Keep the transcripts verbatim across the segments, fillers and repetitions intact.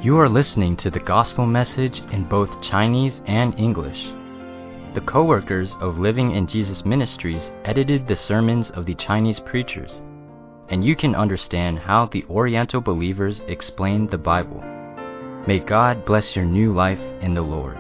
You are listening to the gospel message in both Chinese and English. The co-workers of Living in Jesus Ministries edited the sermons of the Chinese preachers, and you can understand how the Oriental believers explained the Bible. May God bless your new life in the Lord.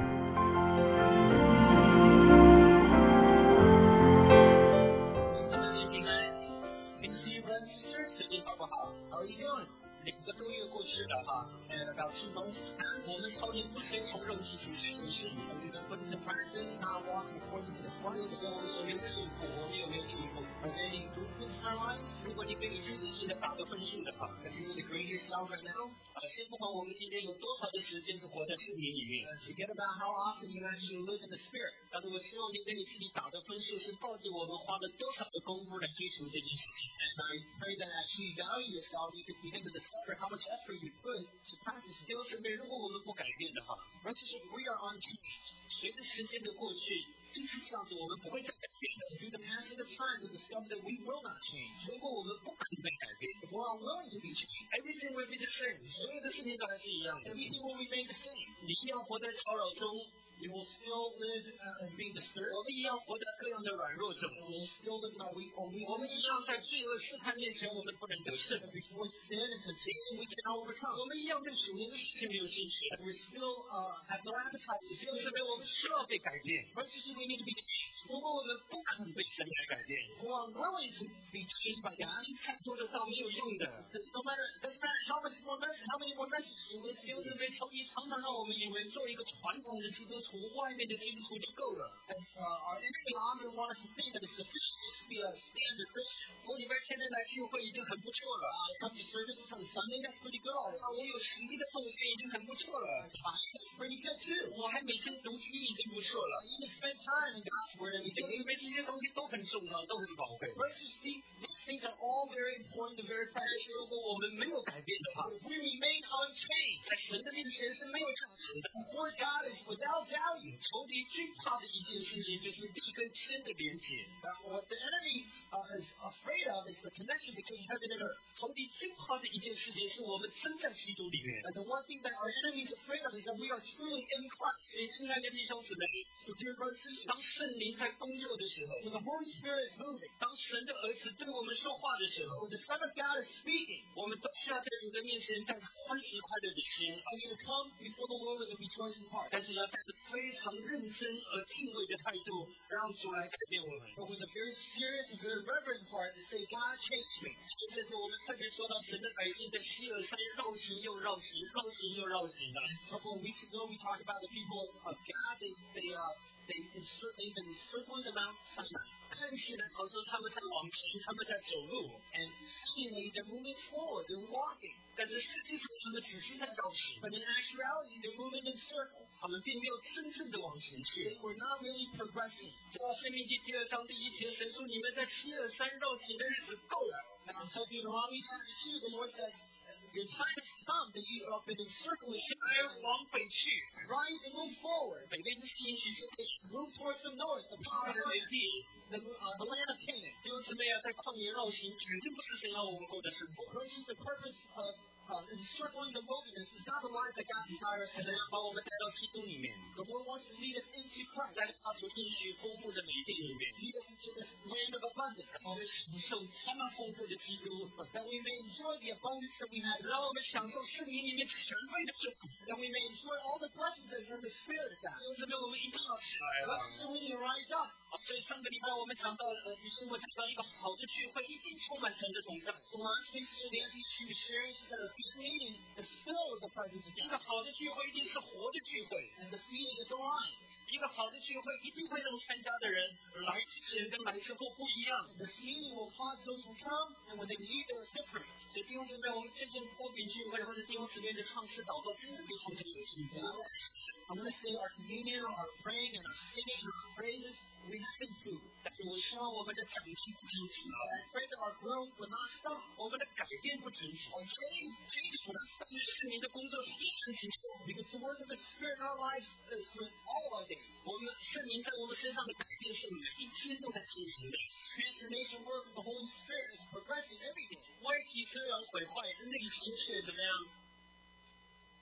两个多月过去了哈，呃，about two months， 我们操练不随从肉体，只随从圣灵。We have put the practice not walking according to the flesh。我们有没有进步？我们有没有进步 ？Are there any improvements in our lives？ 如果你给你自己现在打个分数的话 ，If you want to grade yourself right now， 啊，先不管我们今天有多少的时间是活在圣灵里面 ，Forget about how often you actually live in the Spirit。但是我希望你给你自己打的分数是到底我们花了多少的功夫来追求这件事情。And I pray that as you value yourself, you can begin to discover how much effort you put to practice. 弟兄姊妹，如果我们不改变的话，而就是 we are unchanged， 随着时间的过去，就是这样子，我们不会再改变的。Through the passing of time, to discover that we will not change. 如果我们不肯被改变 ，if we're unwilling to be changed, everything will be the same. 所有的事情都还是一样的。Everything will remain the same. 你一样活在骚扰中。You will still live uh, and be disturbed. 我们一样活在各样的软弱中。We will still live in our weak or weak. 我们一样在罪恶试探面前，我们不能得胜。Before sin and temptation, we cannot overcome. 我们一样对属灵的事情没有兴趣。We still uh, have no appetite. 所以说，我们需要被改变。But we need to be changed. 如果我们不肯被神来改变， we are willing to be changed by God. 太多的道没有用的。No matter, doesn't matter how much more message, how many more messages you listen to. 弟兄姊妹，仇敌常常让我们以为做一个传统的基督徒。外面的基督徒就够了。As uh, our enemy often want us to think that it's sufficient just to be a standard Christian. 我礼拜天天来聚会已经很不错了。I come to services on Sunday, that's pretty good already. 我有实际的奉献已经很不错了。That's pretty good too. 我还每天读经已经不错了。I even spend time in God's Word every day. 因为这些东西都很重要，都很宝贵。But these things are all very important and very precious. 如果我们没有改变的话 ，we remain unchanged. 在神的面前是没有价值的。Before God is without value. 仇敌最怕的一件事情就是地跟天的连结。What the enemy uh, is afraid of is the connection between heaven and earth. 仇敌最怕的一件事情是我们真在基督里面。And the one thing that our enemy is afraid of is that we are truly in Christ. 所以，亲爱的弟兄姊妹， so dear brothers and sisters, 当圣灵在工作的时候 when the Holy Spirit is moving, 当神的儿子对我们说话的时候 when the Son of God is speaking, 我们都需要在主的面前带着欢喜快乐的心 I need to come before the Lord with a rejoicing heart. 但是要带着非常认真而敬畏的态度，让主来改变我们。But with a very serious and very reverent heart to say, God change me. 这是我们特别说到神的百姓在希尔山绕行又绕行，绕行又绕行的。A couple of weeks ago, we talked about the people of God. They, they, uh, they, they've been circling the Mount Sinai. 看起来好像他们在往前，他们在走路 ，and seemingly they're moving forward, they're walking. 但是实际上他们只是在绕行。But in actuality, they're moving in circles. 他们并没有真正的往前去。They were not really progressing. 在申命记第二章第一节，神说：“你们在希尔山绕行的日子够了。” Now, in Deuteronomy chapter two, the Lord says, "Your time has come that you have been encircling." 往北去 ，rise and move forward. 北边是应许之地 ，move towards the north, the promised land, the, uh, the land of Canaan. 弟兄姊妹啊，在旷野绕行，绝对不是神要我们过的生活。This is the purpose of Uh, encircling the wilderness is not the life that God desires to live. 把我们带到基督里面 The Lord wants to lead us into Christ. 在他所应许丰富的美地里面 Lead us into this land of abundance. 我们享受这么丰富的基督 That we may enjoy the abundance that we have. 让我们享受圣灵里面全备的祝福 That we may enjoy all the blessings that is in the Spirit of God. 弟兄姊妹，我们一定要起来了 So we need to rise up. 所以上个礼拜我们讲到，呃，于是我讲到一个好的聚会一定充满神的同在。So last week, Nancy, she was sharing, she said, this meeting is filled with the presence of God. 一个好的聚会一定是活的聚会 And this meeting is alive. 一个好的聚会一定会让参加的人来之前跟来之后不一样。This meeting will cause those who come, and when they leave, they're different. 所以弟兄姊妹，我们这件波比聚会或者弟兄姊妹的唱诗祷告，真是非常的有意义。I want to say our communion, our praying, and our singing, and our praises, we have been food. 但是我希望我们的长进不停止。I pray that our growth will not stop. 我们的改变不停止。Our change, change will not stop. 因为圣灵的工作是一生之久。Because the work of the Spirit in our lives is with all of our days. 我们圣灵在我们身上的改变是每一天都在进行的。Transformation work of the Holy Spirit is progressing every day. 外体虽然毁坏，内心却怎么样？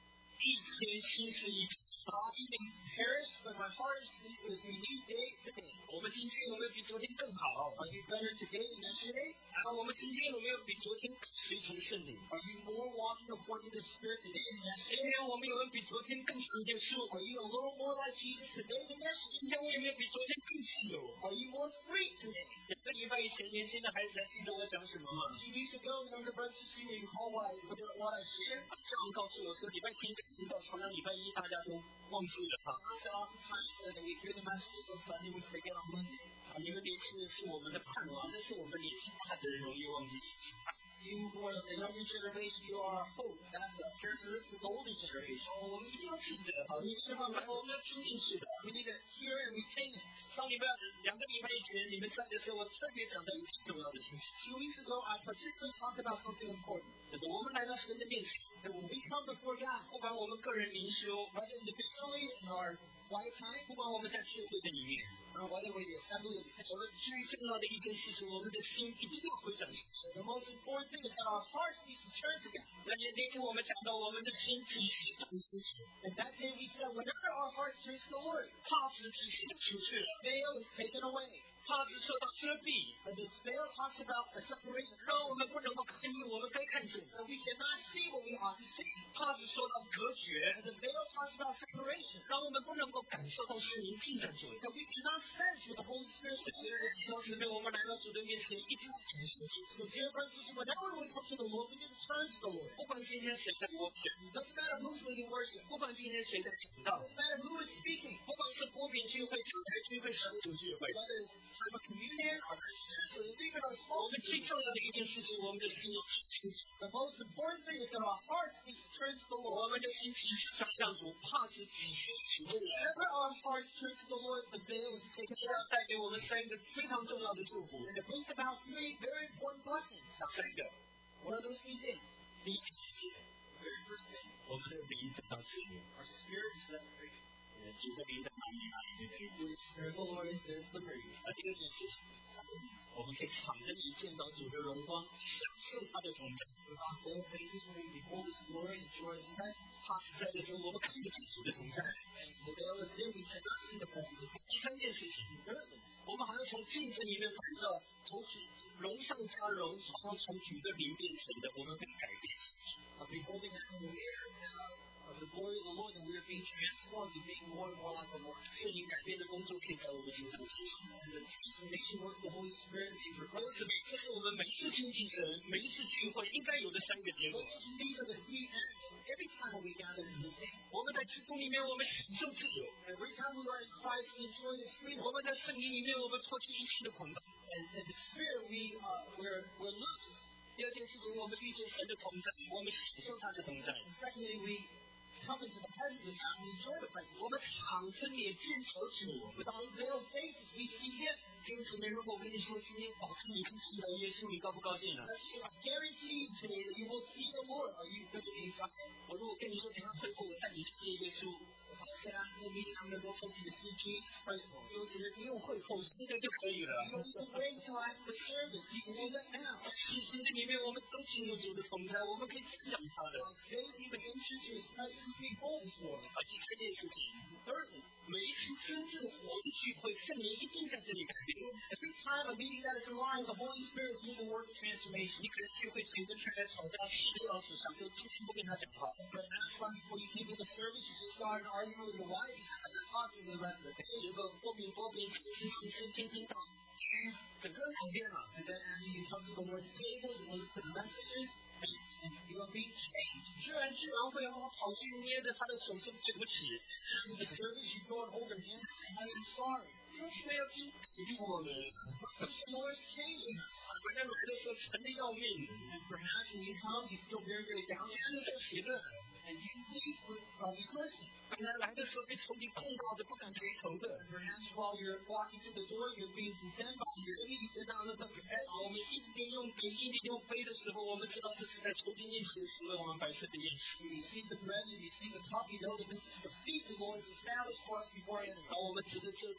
一天新是一天。 I may perish, but my heart is, is renewed day to day. 我们今天有没有比昨天更好？ Are you better today than yesterday? 啊，我们今天有没有比昨天随从圣灵？ Are you more walking according to the Spirit today than 今 yesterday? 天我们有没有比昨天更行耶稣？ Are you a little more like Jesus today than 今 yesterday? 天我有没有比昨天更自由？ Are you more free today? 两个礼拜以前，年轻的孩子还记得我讲什么吗？ Two weeks ago, younger brothers and sisters, you recall what I, what I shared? 这样告诉我说，礼拜天讲到常常礼拜一大家都忘记了哈。 I said oftentimes that we hear the messages on Sunday, we forget on Monday. 啊，你们年轻人是我们的盼望，但是我们年纪大的人容易忘记事情。 You who are the younger generation, you are our hope. That's the characteristic of the older generation. 哦，我们一定要记得， Uh, we need to remember, 我们要听进去的。 we need to hear and retain it. 上礼拜两个礼拜以前你们在的时候，我特别讲到一件重要的事情， Two weeks ago, I particularly talked about something important. 就是我们来到神的面前， That when we come before God, 不管我们个人灵修， whether individually in our quiet time, 不管我们在聚会的里面， or whether we're the assembly of the saints, 我们最重要的一件事情，我们的心一定要回转神。 the most important thing is that our hearts need to turn to God. 那年那天我们讲到我们的心只是转出去， And that day we said, whenever our hearts turn to the Lord, 帕子只是出去了， veil is taken away. 帕子受到遮蔽， And this veil talks about a separation. 让我们不能够看见我们该看见的。 That we cannot see what we ought to see. 帕子说到隔绝， And the veil talks about separation. 让我们不能够感受到圣灵进展左右。 That we cannot sense what the Holy Spirit 这 is 些 doing. 弟兄姊妹，我们来到主的面前，一定要感受。 So dear brothers and sisters, whenever we come to the Lord, we need to turn to the Lord. 不管今天谁在播讲， It doesn't matter who's leading worship. 不管今天谁在讲 It 道， doesn't matter who is speaking. 不管是播品聚会、讲台聚会、小组聚会， Whether it's time of communion or Christians or even our 我 small 们最 groups. 重要的一件事情，我们的心要清楚。 The most important thing is that our hearts need to turn to the 我 Lord. 们的心只是转向主，怕是只是主未来。 Whenever our hearts turn to the Lord, the veil is taken 这样 away. 带给我们三个非常重要的祝福。 And it brings about three very important blessings. 哪三个？ What are those three things? 第一件事情， The very first thing, 我们的灵得到治愈。 our spirit is set free. 呃，主的灵在哪里，哪里就可以 Where the Spirit of the Lord is, there is liberty. 啊，第二件事情，我们可以敞着眼见到主的荣光，享受他的同在。 With our veiled faces, when we behold His glory and joy His presence. 他是在的时候，我们看不见主的同在。 And the veil is there, we cannot see the presence of God. 第三件事情， Thirdly, 我们好像从镜子里面反照，从主荣上加荣，好像从主的灵变成的，我们被改变。 of beholding that in the mirror uh, of the glory of the Lord, and we are being transformed and being more and more like the Lord. 圣灵改变的工作可以在我们身上进行。 And the transformation work of the Holy Spirit being 因 progressed. 此，这是我们每一次亲近神、每一次聚会应该有的三个结果。 These are the three ends. Every time we gather in His name, 我们在基督里面，我们享受自由； every time we are in Christ, we enjoy His freedom. 我们在圣灵里面，我们脱去一切的捆绑。 And in the Spirit, we uh, we're we're loose. 第二件事情，我们遇见神的同在，我们享受他的同在。 And secondly, we come into the presence of God and enjoy the presence. 我们敞着脸见着主。 With unveiled faces, we see Him. 弟兄姊妹，如果我跟你说今天早上你去见到耶稣，你高不高兴啊？ I guarantee you today that you will see the Lord. Are you going to be excited? 我如果跟你说等一下会后我带你去见耶稣， If I said after the meeting, I'm going to go take you to see Jesus personally. 弟兄姊妹，不用会后，现在就可以了。 You don't even wait until after the service. You can do that now. 其实的里面，我们都进入主的同在，我们可以滋养他的。 On faith, even enter into His presence, behold His glory. 啊，第三件事情， Thirdly, 每一次真正活的聚会，圣灵一定在这里改变。 every time a meeting that is in line, the Holy Spirit is doing the work of transformation. 你可能聚会前跟太太吵架七个小时，想说今天不跟他讲话。 But that's why before you came to the service, you just started arguing with your wife. You started talking to the rest of the day. 结果波比波比其实其实天天到，整个人改变了。 And then after you come to the Lord's table, you listen to the messages, and, and you are being changed. 居然居然会让我跑去捏着他的手说对不起。 After the service, you go and hold her hand and say, I'm sorry. 就是要经鼓励我们。 The Lord's changing us. 本来来的时候沉的要命， And perhaps when you come, you feel very, very down. 真的是喜乐。 And you leave with uh, rejoicing. 本来来的时候被仇敌控告的不敢回头的。 And perhaps while you're walking through the door, you're being condemned by your enemy. You did not lift up your head. 我们一边用饼一边用杯的时候，我们知道这是在仇敌面前使了我们白色的宴席。 When you see the bread and you see the cup, you know that this is the feast the Lord has established for us before our enemy. 当我们指着这饼和这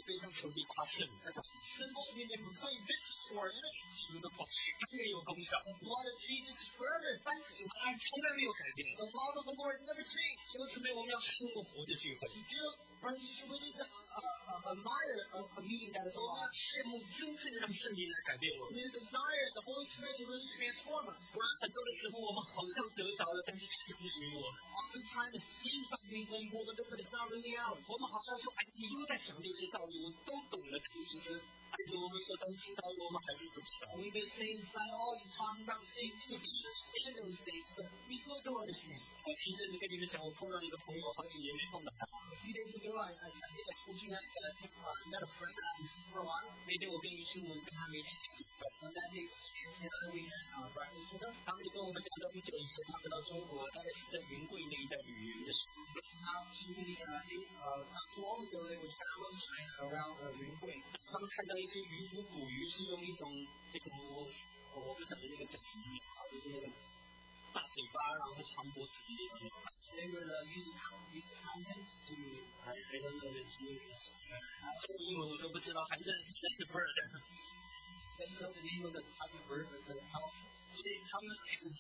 非常求你夸胜。 Symbols mean they proclaim victory to our enemies. 基督的宝血永远有功效， The blood of Jesus is forever effective. 爱从来没有改变。 The love of the Lord never changed. 弟兄姊妹，我们要生活的聚会， Dear brothers and sisters, we need to uh, uh, admire a, a meeting that is 我们要 alive. 羡慕真正让圣灵来改变我 We 们。 need to desire the Holy Spirit to really transform us. 不然很多的时候，我们好像得着了，但是其实不属于我们。 Oftentimes it seems like we we hold it, but it's not really ours. 我们好像说，哎，你又在讲这些道理，我都懂了，但是其实按照我们说都知道，我们还是不知道。 We've been saying inside, oh, you're talking about the same thing. We understand those things, but we still don't understand. 我前一阵子跟你们讲，我碰到一个朋友，好几年没碰到他。 A few days ago, I, I, I think I told you guys that I think, uh, I met a friend that I haven't seen for a while. 那天我跟于新文跟他们一起吃饭， On that day, Chance and I, we had uh, breakfast with them. 他们就跟我们讲到不久以前他们到中国，大概是在云贵那一带旅游的时候。 This is how she, uh, eight, uh, not too long ago, they were traveling China around uh, Yunhui. 他们看到一些渔夫捕鱼是用一种这个我我不晓得那个叫什么名啊，就是那个大嘴巴，然后长脖子的那种。 They were uh, using using handheld to 还还有那个中文英文我都不知道，反正那是 bird。 let you know the name of the type of bird, the, the elephant. 所以他们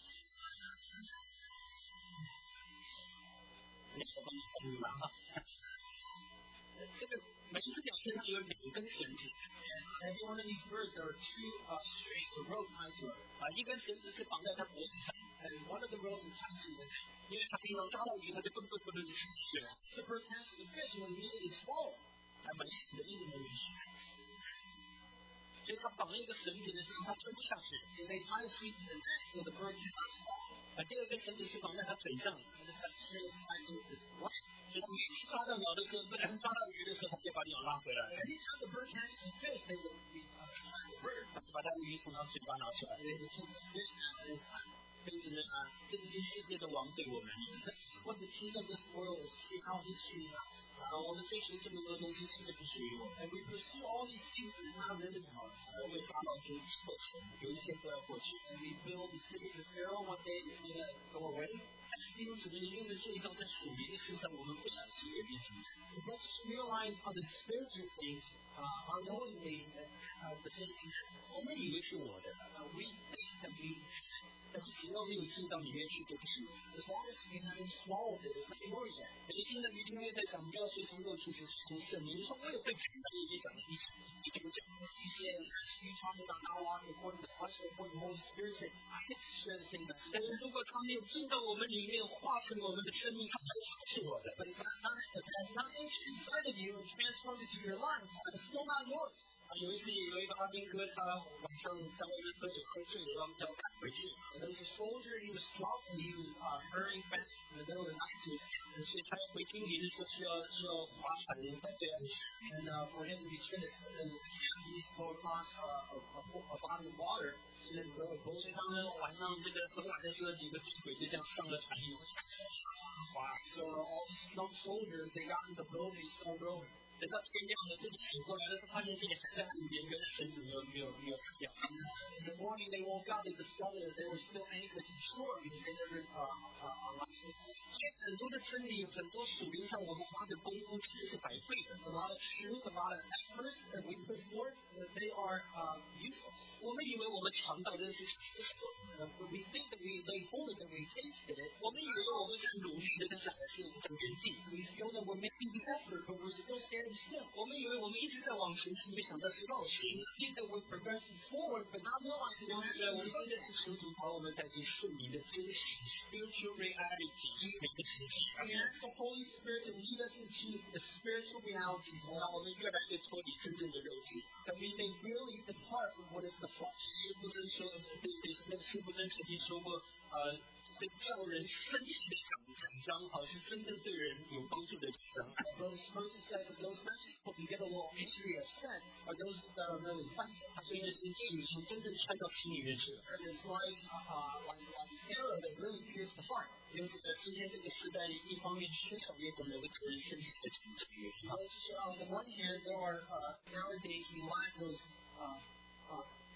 那个帮你翻译吧哈。这个每一只鸟身上有两根绳子。 Every one of these birds, there are two uh, strings of rope tied to it. 啊，一根绳子是绑在它脖子上， And one of the ropes is tied to the neck. 因为它平常抓到鱼，它就蹦蹦蹦的就出去了， The bird catches the fish and will immediately swallow it. 还蛮喜的，一直没有去。所以它绑了一个绳子的时候，它吞不下去。 So they tie a string to the neck so the bird cannot swallow. 啊，第二根绳子是绑在它腿上， And the second string is tied to his leg. 所以它每次抓到鸟的时候，不然抓到鱼的时候，它就把鸟拉回来， And anytime the bird catches a fish, they will be uh, trying the bird. 它就把它的鱼从它嘴巴拿出来。 And they will take the fish out and tie it. 这是啊，这就是世界的王对我们。 This is what the king of this world is, how he's treating us. 啊，我们追求这么多东西，其实不属于我们。 And we pursue all these things, but it's not really ours. 我为大道中破城，有一天都要过去。 And we build the city of Pharaoh, one day it's going to go away. 但是弟兄姊妹，你有没有注意到，在属灵的事上，我们不小心也变成这样？ So let's just realize on the spiritual things, uh, unknowingly, that uh, the same thing happens. 我们以为是我的， Uh, we think that we, 但是只要没有进到里面去，就不是我的。 as long as we haven't swallowed it, it's not yours yet. 你听到于天月在讲，不要随从肉体，是从圣灵。你说我也会讲的，你已经讲了一场，你就讲。 You say, you talking about not walking according to the flesh, but according to the Holy Spirit, say, I can share the same message. 但是如果他没有进到我们里面，化成我们的生命，他还是我的。 But if it has not, if it has not entered inside of you and transformed into your life, it's still not yours. 啊，有一次有一个阿兵哥，他晚上在外面喝酒喝醉了，要要赶回去， There was a soldier, he was drunk, and he was uh, hurrying back in the middle of the night to his camp. 所以他要回金陵的时候需要需要划船到对岸去。 And uh, for him to be finished, he needs to go across uh, a, a, a body of water to then go a boat. 所以他们晚上这个很晚的时候，几个军鬼就这样上了船以后，哇！ So all these drunk soldiers, they got in the boat, they started rowing. 等到天亮了，这个醒过来的时候，发现自己还在岸边，原来绳子没有没有没有拆掉。 In the morning, they woke up and discovered that they were still anchored to shore because they never uh, uh, allowed it. 所以很多的真理，很多属灵上我们花的功夫其实是白费的。 A lot of truth, a lot of efforts that we put forth, that they are uh, useless. 我们以为我们尝到这是吃素， Uh, we think that we lay hold of it, we tasted it. 我们以为我们在努力的，但是还是在原地。 We feel that we're making the effort, but we're still standing still. 我们以为我们一直在往前进，没想到是绕行。 We think that we're progressing forward, but not realizing we're 对，我们 actually 真的是求主把我们带进圣灵的真实 spiritual reality 每个世界， We ask the Holy Spirit to lead us into the spiritual realities, 让我们越来越脱离真正的肉体。 that we may really depart from what is the flesh. 师傅真说，对对，那个师傅真曾经说过，呃，对叫人生气的奖奖章，好是真正对人有帮助的奖章。 Brother Spurgeon says that those messages people can get a little angry, upset, are those that are really effective. 所以那是进入真正穿到心里面去了。 And it's like, uh, like, like an arrow that really pierces the heart. 因此，在今天这个时代里，一方面缺少一种能够叫人生气的奖章。 Uh, so on the one hand, there are uh, nowadays we lack those uh, uh,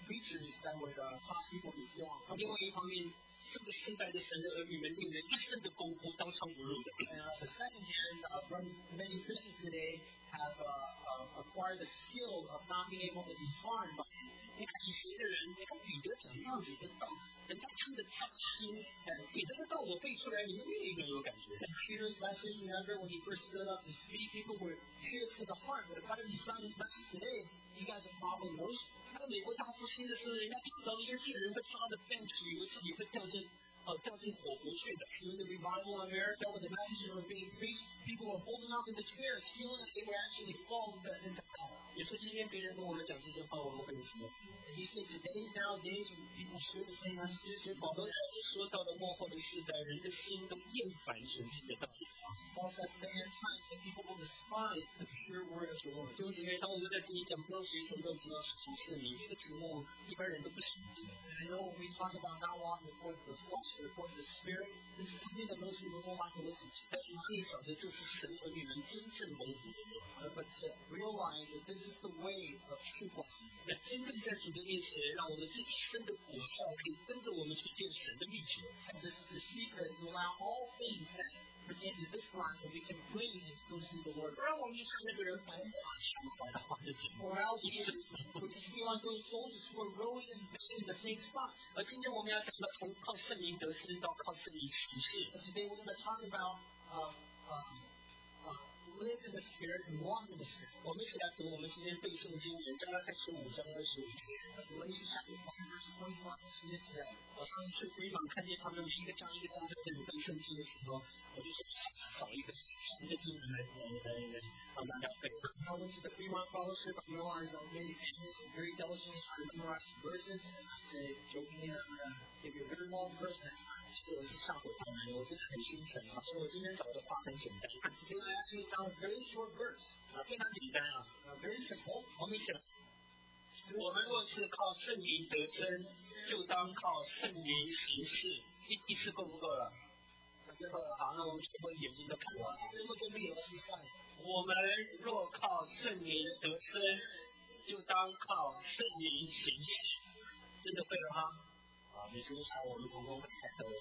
preachers that would uh, cause people to feel 另外 uncomfortable. 一方面，这个世代的神的儿女们令人一生的功夫当场无入的。 And on the second hand, uh, brothers, many Christians today have uh, uh, acquired the skill of not being able to be harmed by it. 你看以前的人，你看彼得讲那样子的道，人家听得扎心。彼得的道我背出来，你们没有一个人有感觉。 And Peter's message, remember when he first stood up to speak, people were pierced to the heart. But if I decide his message today, you guys are probably emotional. 看到美国大复兴的时候，人家讲到那些巨人会抓着 bench， 以为自己会掉进呃掉进火湖去的。 During the revival in America, when the messages were being preached, people were holding on to the chairs, feeling that they were actually falling into hell. 你说今天别人跟我们讲这些话，我们会有什么？ And you say today, nowadays, when people share the same messages, 保罗早就说到了末后的世代，人的心都厌烦神经的道理。 Paul says, day and times that people will despise the pure word of the Lord. 弟兄姊妹，当我们在这里讲不要随从肉体，要随从圣灵，这个题目一般人都不喜欢。 And I know when we talk about not walking according to the flesh, but according to the Spirit, this is something that most people don't like to listen to. 但是哪里晓得这是神儿女们真正蒙福的路？ Uh, but to realize that this is the way of true blessing. 那真正在主的面前，让我们这一生的果效可以跟着我们去见神的秘诀。 And this is the secret to allow all things that pertain to this life that we can bring and go see the Lord. 不然我们就像那个人白发强怀的画着景， Or else we just, we just feel like those soldiers who are rowing and in the same spot. 而今天我们要讲的，从靠圣灵得生到靠圣灵行事。 But today we're going to talk about uh, uh, uh, live in the Spirit and walk in the Spirit. 我们一起来读我们今天背诵经文，加拉太书五章二十五节。 Galatians chapter one, verse twenty-one to today. 我上次去回访看见他们每一个章一个章在这里背圣经的时候，我就说找一个新的经文来来来来让大家背。 I went to the Fremont Fellowship. I realized that many families are very diligently trying to memorize some verses. And I said, jokingly, I'm going to give you a very long verse next time. 其实我是吓唬他们，我真的很心疼啊，所以我今天找的话很简单， And today I actually found a very short verse. 啊，非常简单啊， Uh, very simple. 我们一起来。我们若是靠圣灵得生，就当靠圣灵行事。一一次够不够了？够了。好，那我们全部眼睛都看完。 Then look at me. Let's recite it. 我们若靠圣灵得生，就当靠圣灵行事。真的会了吗？啊，你知道我们同工很看到我。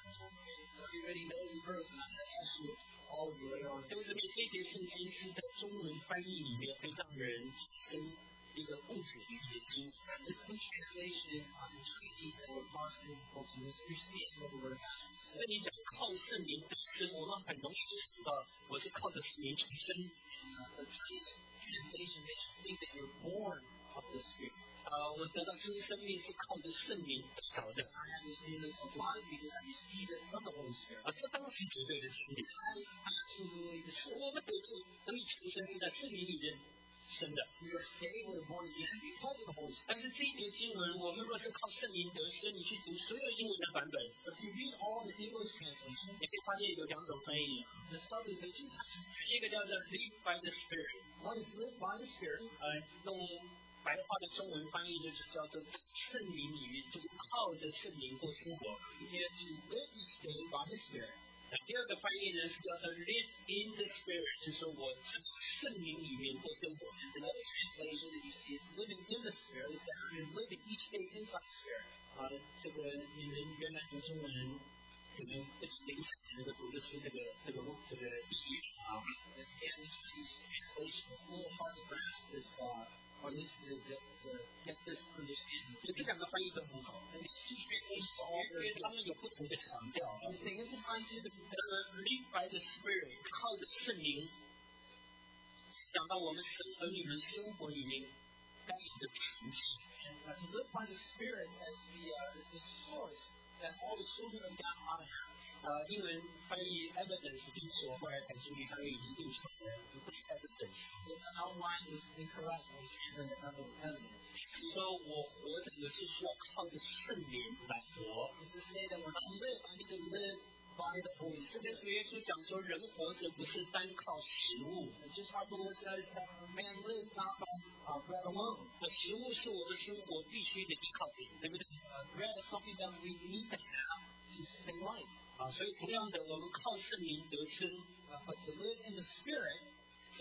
So everybody knows the verse, and I ask you all of you later on. 弟兄姊妹，这一节圣经是在中文翻译里面会让人产生一个误解的一节经文。 This new translation on the Chinese that would cause people to misunderstand what the word means. 这里讲靠圣灵得生，我们很容易就想到我是靠着圣灵重生。 Uh, the Chinese translation makes you think that you're born of the Spirit. 呃，我得到新生命是靠着圣灵得着的。 I have this newness of life because I received it from the Holy Spirit. 啊，这当然是绝对的真理。 That is absolutely the truth. 我们得救得以重生是在圣灵里面生的。 We are saved, we are born again because of the Holy Spirit. 但是这一节经文，我们若是靠圣灵得生，你去读所有英文的版本， If you read all the English translations, 你可以发现有两种翻译， discover that two types. 一个叫做 live by the Spirit， One is live by the Spirit, 呃，用白话的中文翻译就是叫做圣灵里面，就是靠着圣灵过生活。 and to live each day by the Spirit. 那第二个翻译呢是叫做 live in the Spirit， 就是说我在圣灵里面过生活。 And another translation that you see is living in the Spirit, is that you're living each day inside the Spirit. 啊，这个你们原来读中文可能不仅影响能够读得出这个这个这个意义啊。 And again, the Chinese translation is a little hard to grasp this, uh, or at least to, to, to get this understanding. 所以这两个翻译都很好， And these two translations are all 因为 very 他 good. 们有不同的强调。 Because they emphasize to the 呃 live by the Spirit， 靠着圣灵，讲到我们神儿女们生活里面该有的平静。 uh, to live by the Spirit as the uh, as the source that all the children of God ought to have. 呃，英文翻译 evidence 定错，后来才注意翻译已经定错了，不是 evidence。 The outline was incorrect when we translated it evidence. 是说我活着也是需要靠着圣灵来活。 This is to say that when I live, I need to live by the Holy 这跟 Spirit. 主耶稣讲说，人活着不是单靠食物， And just like the Lord says that a man lives not by uh, bread alone. 那食物是我们生活必须的依靠点，对不对？ Uh, bread is something that we need to have to stay life. 啊，所以同样的，我们靠圣灵得生， Uh, but to live in the Spirit, 这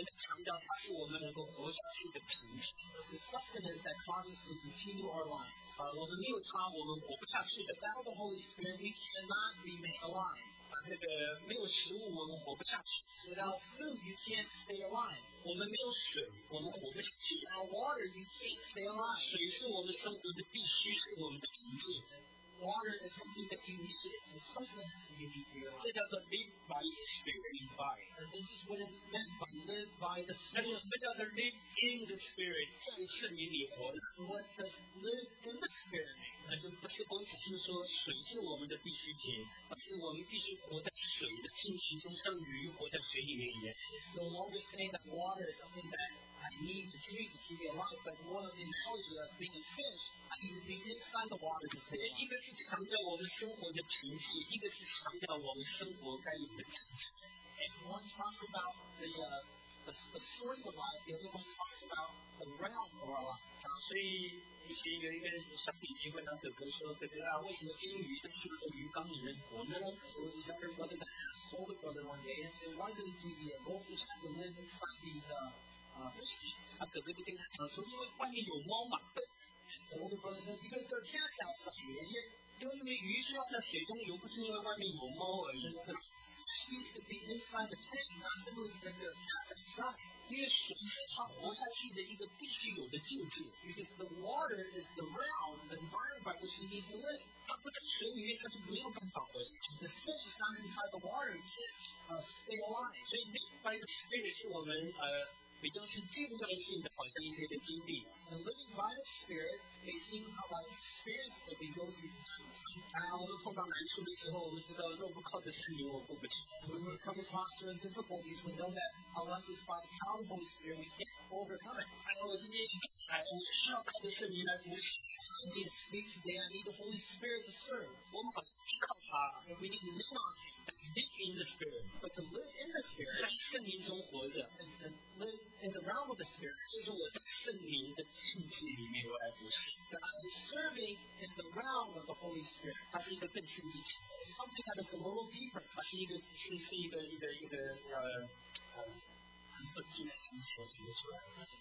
神在强调它是我们能够活下去的凭据。 It's the sustenance that causes us to continue our lives. 啊，我们没有它，我们活不下去的。 Without the Holy Spirit, we cannot be made alive. 啊，这个没有食物，我们活不下去。 Without food, you can't stay alive. 我们没有水，我们活不下去。 Without water, you can't stay alive. 水是我们生活的必须，是我们的凭借。 Water is something that you need. It's the sustenance that you need for your life. 这叫做 live by the Spirit, live by. And this is what it's meant by live by the 那 Spirit. 什么叫做 live in the Spirit， 在圣灵里活呢？ What does live in the Spirit mean? 那就不是光只是说水是我们的必需品，而是我们必须活在水的进行中，像鱼活在水里面一样。 It's no longer saying that water is something that I need to drink to keep me alive, but more of the analogy of being a fish, I need to be inside the water to stay 一 alive. 个是强调我们生活的凭借，一个是强调我们生活该有的品质。 And one talks about the, uh, the the source of life, the other one talks about the realm of our life. 啊，所以以前有一个小弟弟问他哥哥说：“哥哥啊，为什么金鱼都去到鱼缸里面活呢？” There was a younger brother that asked older brother one day and said, why did the uh, goldfish have to live inside these uh, uh, fish tanks? 他哥哥就跟他讲说：“因为外面有猫嘛。” The older brother said, because there are cats outside, you idiot. 因为这个鱼需要在水中游，不是因为外面有猫而已。 Fish needs to be inside the tank, not simply because there are cats outside. 因为水是它活下去的一个必须有的境界。 Because the water is the realm, the environment by which he needs to live. 它不在水里面，它就没有办法活下去。 This fish is not inside the water, he can't uh, stay alive. 所以 live by the Spirit 是我们呃比较是阶段性的，好像一些的经历。 And living by the Spirit may seem like experience that we go through from time to time. 啊，我们碰到难处的时候，我们知道若不靠着圣灵，我过不去。 When we come across certain difficulties, we know that unless it's by the power of the Holy Spirit, we can't overcome it. 哎，我今天才我需要靠着圣灵来服侍。 I need to speak today. I need the Holy Spirit to serve. 我们好像依靠他， And we need to lean on Him. 但是 live in the Spirit， But to live in the 在 Spirit 圣灵中活着， and to live in the realm of the Spirit, 就是我在圣灵的境界里面我来服侍。 that I am serving in the realm of the Holy Spirit. 它是一个更深一层， Something that is a little deeper. 它是一个是是一个一个一个呃呃，不就是境界，我讲不出来。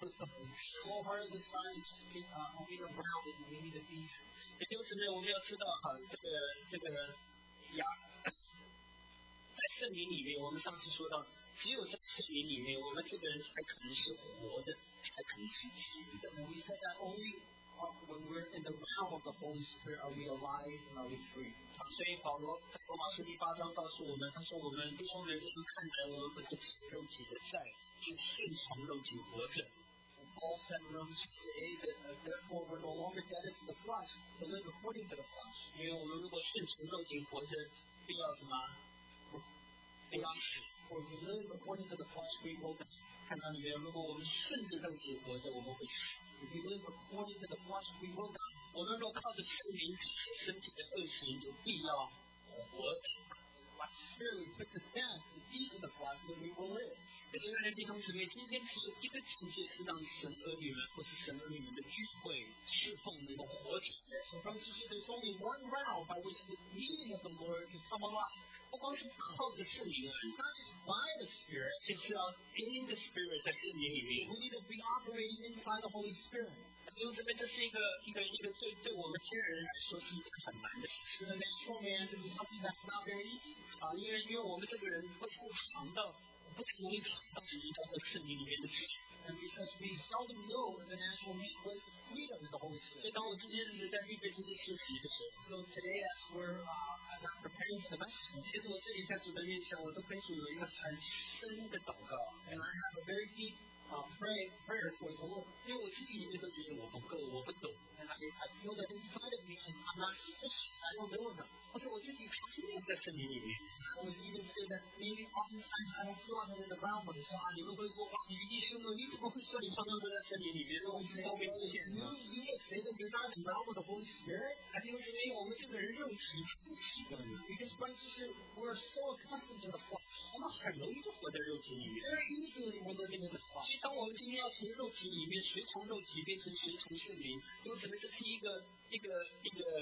It's so hard to describe. It's just being, uh, being around it. We need to be. 弟兄姊妹，我们要知道哈，这个这个呀，在圣灵里面，我们上次说到，只有在圣灵里面，我们这个人才可能是活的，才可能是活的。 And we said that only uh, when we're in the realm of the Holy Spirit are we alive and are we free. 啊，所以保罗在罗马书第八章告诉我们，他说我们弟兄们这么看来，我们不是吃肉体的债，是顺从肉体活着。 Paul said in Romans eight that uh, therefore we're no longer debtors to the flesh, to live according to the flesh. 因为我们如果顺从肉体活着，必要什么？必要死。 For if we live according to the flesh, we will die. 看到里面，如果我们顺着肉体活着，我们会死。 If we live according to the flesh, we will die. 我们若靠着圣灵制止身体的恶行，就必要活着。 By the Spirit, we put to death the deeds of the flesh, then we will live. 亲爱的弟兄姊妹，今天只有一个境界是让神儿女们或是神儿女们的聚会侍奉能够活着。 So, brothers and sisters, there's only one realm by which the meeting of the Lord can come alive. 不光是靠着圣灵而已， It's not just by the Spirit. 就是要 in the Spirit 在圣灵里面。 We need to be operating inside the Holy Spirit. 弟兄姊妹，这是一个一个一个对对我们天然人来说是一件很难的事情 To the natural man, this is something that's not very easy. 啊，因为因为我们这个人不太尝到，不太容易尝到什么叫做圣灵里面的自由。 And because we seldom know the natural man was the freedom of the Holy 所以 Spirit. 当我这些日子在预备这些信息的时候， So today, as we're uh, as I'm preparing for the message, 其实我这里在主的面前，我都跟主有一个很深的祷告， and I have a very deep uh, pray, prayer towards the Lord. 因为我自己里面都觉得我不够，我不懂， And I, I feel that inside of me, I'm I'm not sufficient. I don't know enough. 或者我自己长期没有在圣灵里面。 I would even say that maybe oftentimes I don't feel I'm in the realm of the 啊，你们会说哇，于医生呢？你怎么会说你常常都在圣灵里面？那我是方面不见 You, 的。 you may say that you're not in the realm of the Holy Spirit 啊，弟兄姊妹，我们这个人肉体太习惯了， because, brothers and sisters, we're so accustomed to the flesh. 我们很容易就活在肉体里面。 Very easily we're living in the 所 flesh. 以，当我们今天要从肉体里面随从肉体变成随从圣灵，弟兄姊妹，这是一个一个一个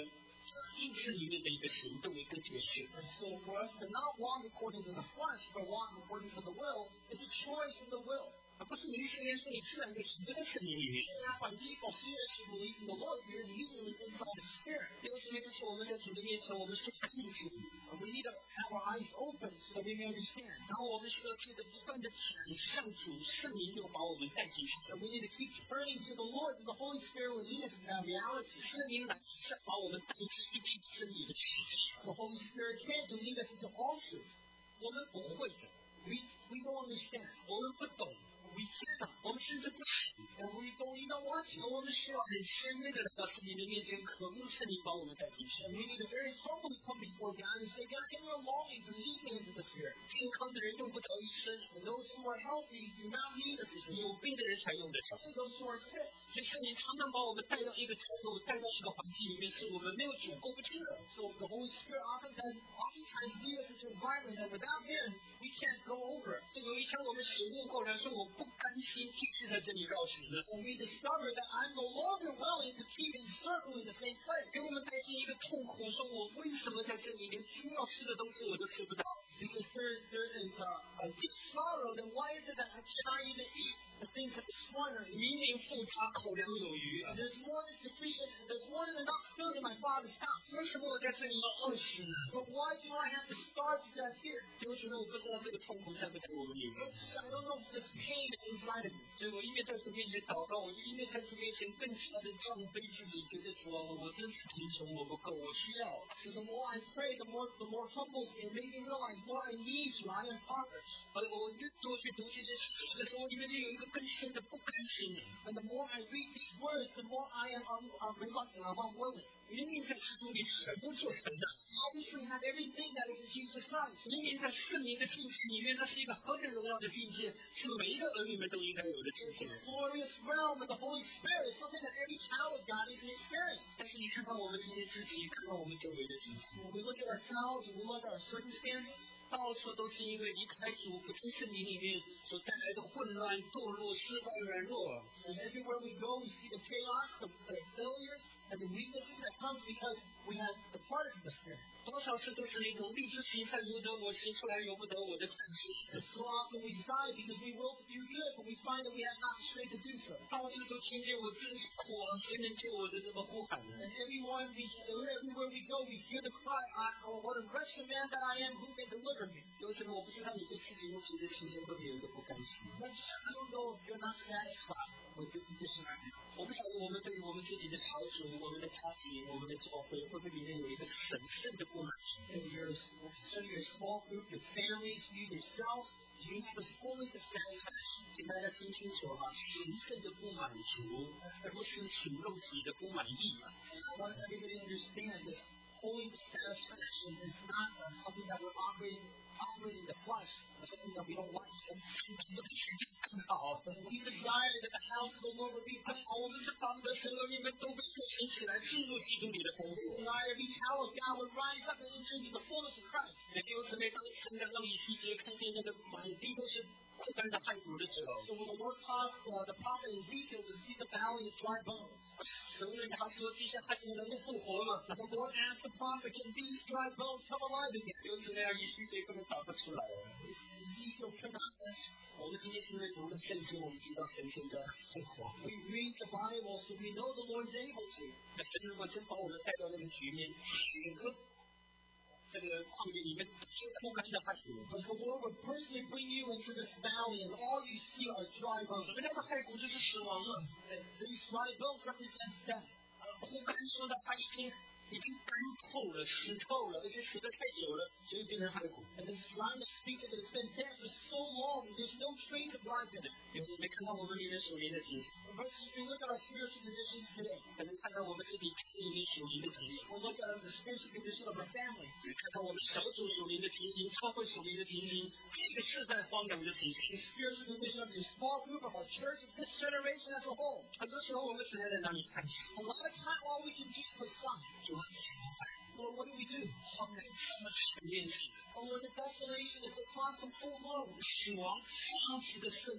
意识里面的一个行动，一个决定。 And so for us to not walk according to the flesh, but walk according to the will, is a choice in the will. 而不是你圣言说你自然就存在在圣灵里面。 Not by default, as soon as you believe in the Lord, you're immediately inside the Spirit. 弟兄姊妹，这是我们在主的面前，我们需要禁止， And we need to have our eyes open so that we may understand. 然后我们需要记得不断的转向主，圣灵就把我们带进去。 And we need to keep turning to the Lord, to the Holy Spirit will lead us in that reality. 圣灵来是把我们带进一切真理的实际。 The Holy Spirit came to lead us into all truth. 我们不会的， We, we don't understand. 我们不懂， We cannot. 我们甚至不行。 And we don't even want to. 我们需要很深内的来到圣灵的面前，渴慕圣灵把我们带进去。 And we need to very humbly come before God and say, God, give me a longing to lead me into the Spirit. 健康的人用不着医生， And those who are healthy do not need a physician. 有病的人才用得着。 Only those who are sick. 所以圣灵常常把我们带到一个角度，带到一个环境里面，是我们没有主过不去的。 So the Holy Spirit oftentimes, oftentimes leads us into an environment that without Him, we can't go over it. 这有一天我们醒悟过来，说我不甘心继续在这里绕行了， And we discover that I'm no longer willing to keep encircling the same place. 给我们带进一个痛苦，说我为什么在这里连需要吃的东西我都吃不到？ Because there, there is a, a deep sorrow, then why is it that I cannot even eat the things that this morning? 明明富家口粮有余， And there's more than sufficient, there's more than enough food in my Father's house. 为什么我在这里要饿死呢？ But why do I have to starve to death here? 弟兄姊妹，我不知道这个痛苦在不在我们里面， I don't know if this pain is inside of me. 所以我一面在主面前祷告，我一面在主面前更加的降卑自己，觉得说我真是贫穷，我不够，我需要。 So the more I pray, the more the more humbles me and makes me realize what I need to. I am impoverished. 而我越多去读这些事实的时候，里面就有一个更深的不甘心。 And the more I read these words, the more I am un- uh, reluctant, I'm unwilling. 明明在基督里全部做成的， Obviously have everything that is in Jesus Christ. 明明在圣灵的境界里面，那是一个何等荣耀的境界，是每一个儿女们都应该有的境界。 The glorious realm of the Holy Spirit is something that every child of God is experiencing. 但是你看看我们今天自己，看看我们周围的境界， When we look at ourselves and we look at our circumstances, 到处都是因为离开主、不听圣灵里面所带来的混乱、堕落、失败、软弱。 and everywhere we go, we see the chaos, the, the failures, and the weaknesses that come because we have departed from the Spirit. 多少次都是那种立志行善由得我，行出来由不得我的叹息。 And so often we sigh because we will to do good, but we find that we have not the strength to do so. 到处都听见我真是苦啊，谁能救我的这么呼喊呢？ And everyone we, everywhere we go, we hear the cry, I, oh, what a wretched man that I am, who can deliver me? 有什么我不知道你对自己目前的情形会不会有一个不甘心？ But I don't know if you're not satisfied with your condition right now. 我不晓得我们对于我们自己的小组、我们的家庭、我们的教会，会不会里面有一个神圣的不满足？ In your, concerning your small group, your families, you yourselves, do you have this fully dissatisfaction? 请大家听清楚哈，神圣的不满足，而不是属肉体的不满意啊。 I want everybody to understand this holy dissatisfaction is not uh, something that we're operating, operating in the flesh, but something that we don't like. 更好， We desire that the house of the Lord would be built. 我们这帮的神儿女们都被复兴起来，进入基督里的丰富。 Desire every child of God would rise up and enter into the fullness of Christ. 也就是妹，当神的让以西结看见那个满地都是枯干的骸骨的时候， So when the Lord caused uh, the prophet Ezekiel to see the valley of dry bones, 神问他说：“这些骸骨能够复活吗 the Lord asked the prophet, can these dry bones come alive again?？” 就是那样，以西结根本答不出来。 Ezekiel could not answer. 我们今天是因为读了圣经，我们知道神现在复活。 We read the Bible, so we know the Lord is able to. 那神如果真把我们带到那个局面，整个这个旷野里面是枯干的骸骨。 But the Lord would personally bring you into this valley, and all you see are dry 什 bones. 么叫做骸骨？就是死亡了。 And these dry bones represent death. 而枯干说的他已经已经干透了、湿透了，而且死得太久了，所以变成骸骨。 And this dryness speaks of it. It's been dead for so long, there's no trace of life in it. 有没看到我们里面属灵的情形？ But if you look at our spiritual conditions today, 可能看到我们自己家里面属灵的情形， or look at the spiritual condition of our family, 也看到我们小组属灵的情形、教会属灵的情形，这个世代荒凉的情形。 the spiritual condition of your small group, of our church, of this generation as a whole. 很多时候我们只能在那里叹息。 A lot of time, all we can do is put sign. 主啊，情怀， Lord, what do we do? 荒凉这么全面性的， Oh, Lord, the desolation is across the full globe. 死亡非常的深啊！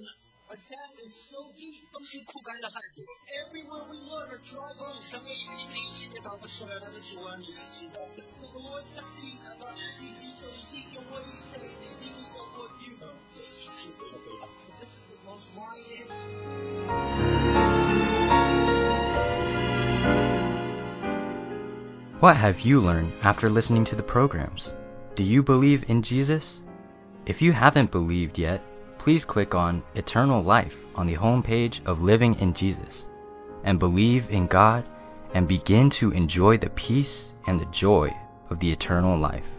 Our debt is so deep. 都是枯干的汗水。 Everywhere we look, our dry bones. 什么一心这一切找不出来，他的主啊，你是知道的。 So the Lord said to Ezekiel, Ezekiel, what do you say? And Ezekiel said, what do you know? 这是智慧的回答。 This is the most wise answer. What have you learned after listening to the programs? Do you believe in Jesus? If you haven't believed yet, please click on Eternal Life on the homepage of Living in Jesus and believe in God and begin to enjoy the peace and the joy of the eternal life.